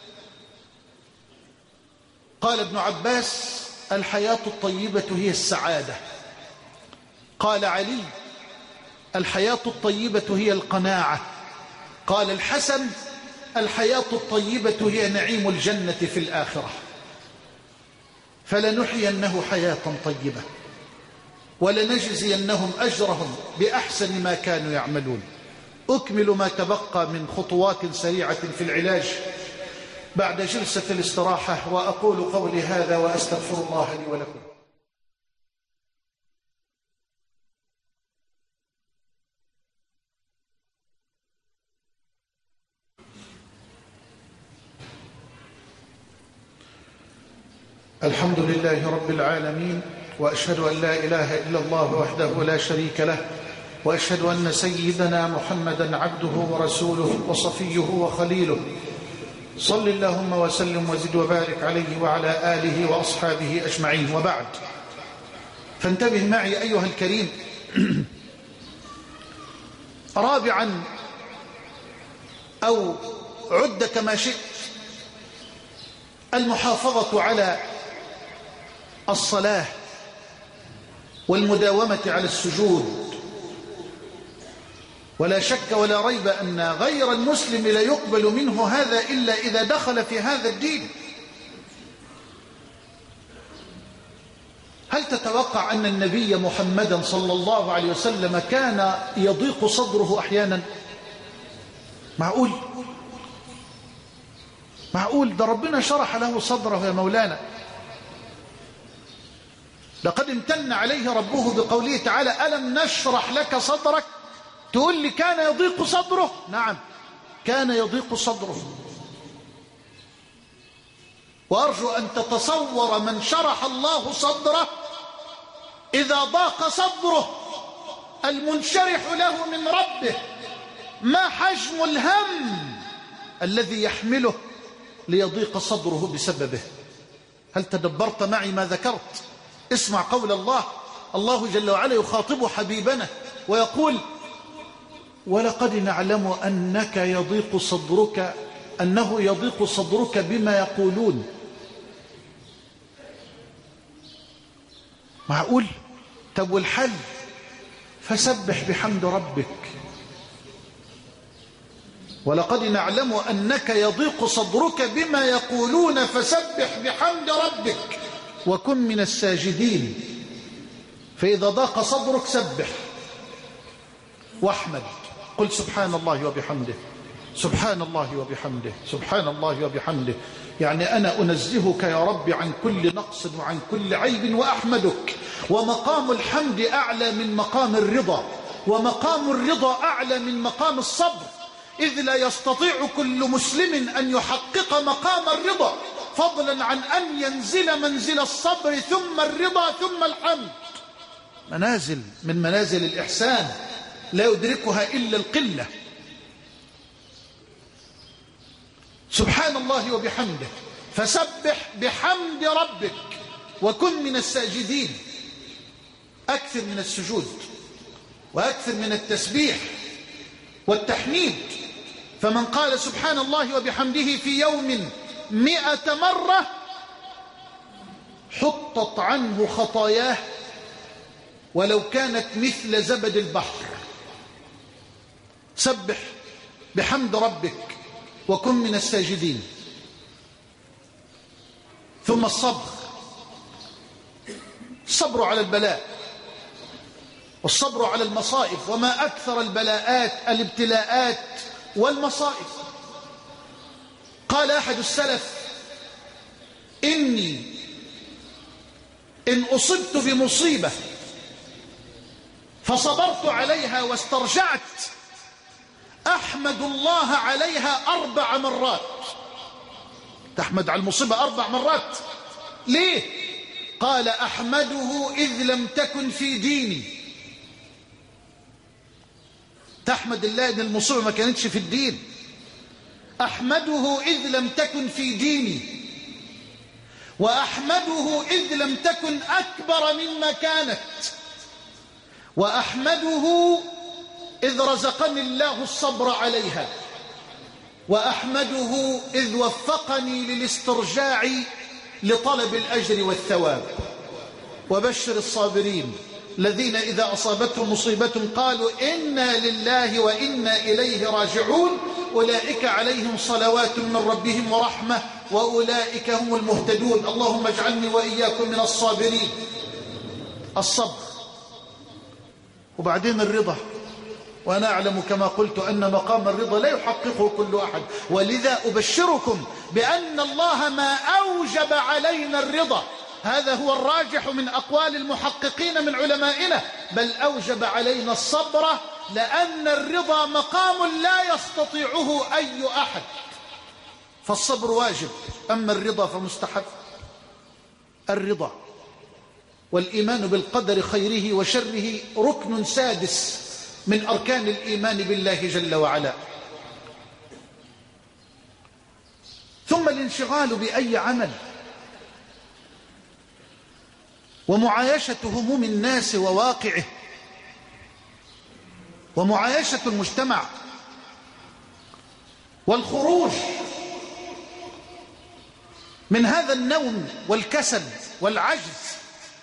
قال ابن عباس: الحياة الطيبة هي السعادة. قال علي: الحياة الطيبة هي القناعة. قال الحسن: الحياة الطيبة هي نعيم الجنة في الآخرة. فلنحيينه حياة طيبة ولنجزينهم أجرهم بأحسن ما كانوا يعملون. أكمل ما تبقى من خطوات سريعة في العلاج بعد جلسة الاستراحة، وأقول قولي هذا وأستغفر الله لي ولكم. الحمد لله رب العالمين، وأشهد أن لا إله إلا الله وحده لا شريك له، وأشهد أن سيدنا محمدا عبده ورسوله وصفيه وخليله. صل اللهم وسلم وزد وبارك عليه وعلى آله وأصحابه أجمعين، وبعد. فانتبه معي أيها الكريم. رابعا، أو عد كما شئت، المحافظة على الصلاة والمداومة على السجود ولا شك ولا ريب أن غير المسلم لا يقبل منه هذا إلا إذا دخل في هذا الدين. هل تتوقع أن النبي محمدا صلى الله عليه وسلم كان يضيق صدره أحيانا؟ معقول ده ربنا شرح له صدره يا مولانا. لقد امتن عليه ربه بقوله تعالى ألم نشرح لك صدرك. تقول لي كان يضيق صدره؟ نعم كان يضيق صدره. وأرجو أن تتصور من شرح الله صدره إذا ضاق صدره المنشرح له من ربه ما حجم الهم الذي يحمله ليضيق صدره بسببه. هل تدبرت معي ما ذكرت؟ اسمع قول الله جل وعلا يخاطب حبيبنا ويقول ولقد نعلم أنه يضيق صدرك بما يقولون. معقول؟ طب والحل؟ فسبح بحمد ربك. ولقد نعلم أنك يضيق صدرك بما يقولون فسبح بحمد ربك وكن من الساجدين. فإذا ضاق صدرك سبح واحمد، قل سبحان الله وبحمده، سبحان الله وبحمده، سبحان الله وبحمده. يعني أنا أنزهك يا رب عن كل نقص وعن كل عيب وأحمدك. ومقام الحمد أعلى من مقام الرضا، ومقام الرضا أعلى من مقام الصبر، إذ لا يستطيع كل مسلم أن يحقق مقام الرضا فضلا عن أن ينزل منزل الصبر ثم الرضا ثم الحمد. منازل من منازل الإحسان لا يدركها إلا القلة. سبحان الله وبحمده، فسبح بحمد ربك وكن من الساجدين. أكثر من السجود وأكثر من التسبيح والتحميد. فمن قال سبحان الله وبحمده في يوم 100 مرة حطت عنه خطاياه ولو كانت مثل زبد البحر. سبح بحمد ربك وكن من الساجدين. ثم الصبر على البلاء والصبر على المصائب. وما أكثر الابتلاءات والمصائب. قال أحد السلف إني إن أصبت بمصيبة فصبرت عليها واسترجعت أحمد الله عليها 4 مرات. تحمد على المصيبة 4 مرات. ليه؟ قال أحمده إذ لم تكن في ديني. تحمد الله إن المصيبة ما كانتش في الدين. أحمده إذ لم تكن في ديني، وأحمده إذ لم تكن أكبر مما كانت، وأحمده إذ رزقني الله الصبر عليها، وأحمده إذ وفقني للاسترجاع لطلب الأجر والثواب. وبشر الصابرين الذين إذا أصابتهم مصيبة قالوا إنا لله وإنا إليه راجعون أولئك عليهم صلوات من ربهم ورحمة وأولئك هم المهتدون. اللهم اجعلني وإياكم من الصابرين. الصبر وبعدين الرضا. وأنا أعلم كما قلت أن مقام الرضا لا يحققه كل أحد، ولذا أبشركم بأن الله ما أوجب علينا الرضا، هذا هو الراجح من أقوال المحققين من علمائنا، بل أوجب علينا الصبر، لأن الرضا مقام لا يستطيعه أي أحد. فالصبر واجب، أما الرضا فمستحب. الرضا والإيمان بالقدر خيره وشره ركن سادس من أركان الإيمان بالله جل وعلا. ثم الانشغال بأي عمل ومعايشة هموم الناس وواقعه ومعايشة المجتمع، والخروج من هذا النوم والكسل والعجز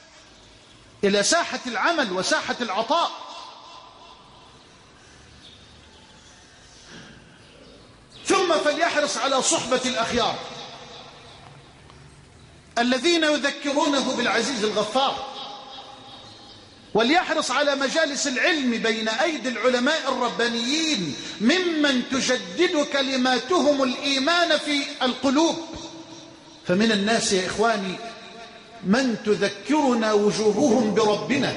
إلى ساحة العمل وساحة العطاء. ثم فليحرص على صحبة الأخيار الذين يذكرونه بالعزيز الغفار، وليحرص على مجالس العلم بين أيدي العلماء الربانيين ممن تجدد كلماتهم الإيمان في القلوب. فمن الناس يا إخواني من تذكرنا وجوههم بربنا،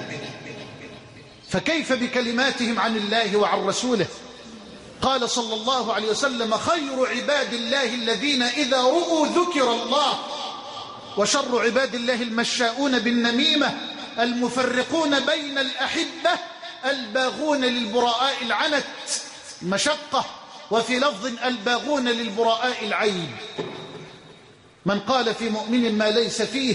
فكيف بكلماتهم عن الله وعن رسوله؟ قال صلى الله عليه وسلم: خير عباد الله الذين إذا رؤوا ذكر الله، وشر عباد الله المشاؤون بالنميمة المفرقون بين الأحبة الباغون للبراء العنت مشقة، وفي لفظ الباغون للبراء العيب. من قال في مؤمن ما ليس فيه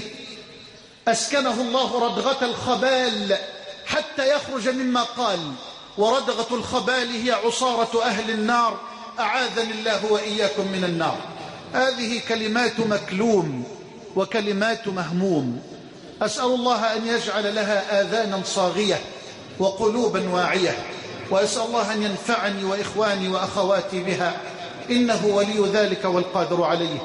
أسكنه الله ردغة الخبال حتى يخرج مما قال، وردغة الخبال هي عصارة أهل النار، أعاذني الله وإياكم من النار. هذه كلمات مكلوم وكلمات مهموم، أسأل الله أن يجعل لها آذانا صاغية وقلوبا واعية، وأسأل الله أن ينفعني وإخواني وأخواتي بها، إنه ولي ذلك والقادر عليه.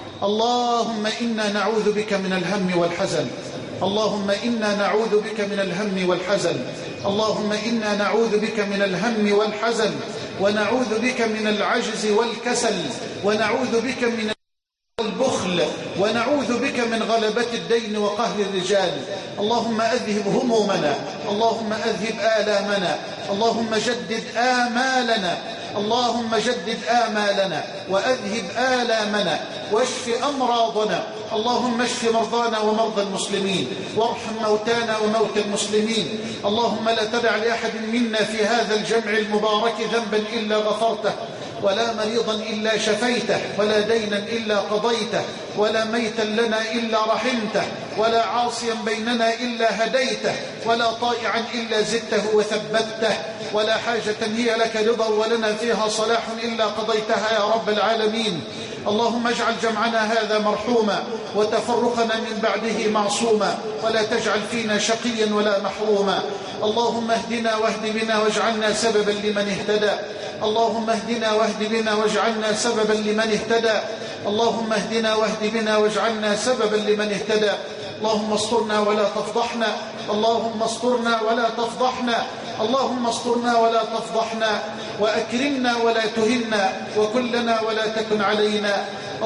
اللهم إنا نعوذ بك من الهم والحزن، اللهم إنا نعوذ بك من الهم والحزن، اللهم إنا نعوذ بك من الهم والحزن، ونعوذ بك من العجز والكسل، ونعوذ بك من البخل، ونعوذ بك من غلبة الدين وقهر الرجال. اللهم أذهب همومنا، اللهم أذهب آلامنا، اللهم جدد آمالنا، اللهم جدد آمالنا وأذهب آلامنا واشف أمراضنا. اللهم اشف مرضانا ومرضى المسلمين، وارحم موتانا وموتى المسلمين. اللهم لا تدع لأحد منا في هذا الجمع المبارك ذنبا إلا غفرته، ولا مريضا إلا شفيته، ولا دينا إلا قضيته، ولا ميتا لنا إلا رحمته، ولا عاصيا بيننا إلا هديته، ولا طائعا إلا زدته وثبته، ولا حاجة هي لك رضا ولنا فيها صلاح إلا قضيتها يا رب العالمين. اللهم اجعل جمعنا هذا مرحوما، وتفرقنا من بعده معصوما، ولا تجعل فينا شقيا ولا محروما. اللهم اهدنا واهد بنا واجعلنا سببا لمن اهتدى، اللهم اهدنا واهد بنا واجعلنا سببا لمن اهتدى، اللهم اهدنا واهد بنا واجعلنا سببا لمن اهتدى. اللهم استرنا ولا تفضحنا، اللهم استرنا ولا تفضحنا، اللهم استرنا ولا تفضحنا، وأكرمنا ولا تهنا، وكلنا ولا تكن علينا.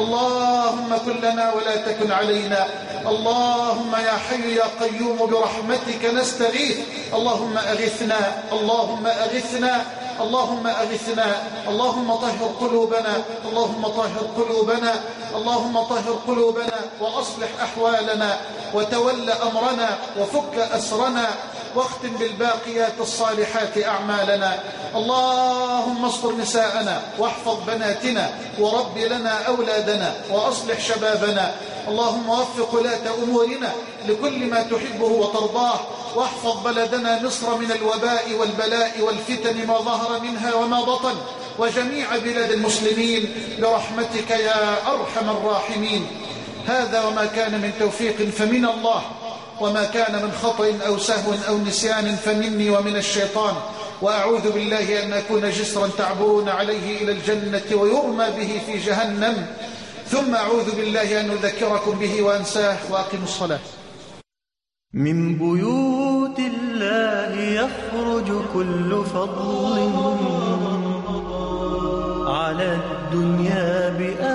اللهم كلنا ولا تكن علينا. اللهم يا حي يا قيوم برحمتك نستغيث، اللهم أغثنا، اللهم أغثنا، اللهم أغثنا. اللهم طهر قلوبنا، اللهم طهر قلوبنا، اللهم طهر قلوبنا، وأصلح أحوالنا، وتول أمرنا، وفك أسرنا، واختم بالباقيات الصالحات أعمالنا. اللهم استر نساءنا، واحفظ بناتنا، ورب لنا أولادنا، وأصلح شبابنا. اللهم وفق ولاة أمورنا لكل ما تحبه وترضاه، واحفظ بلدنا مصر من الوباء والبلاء والفتن ما ظهر منها وما بطن، وجميع بلاد المسلمين برحمتك يا أرحم الراحمين. هذا وما كان من توفيق فمن الله، وما كان من خطأ أو سهو أو نسيان فمني ومن الشيطان، وأعوذ بالله أن أكون جسرا تعبرون عليه إلى الجنة ويرمى به في جهنم، ثم أعوذ بالله أن أذكركم به وأنساه. وأقم الصلاة. من بيوت الله يخرج كل فضل على الدنيا بأهل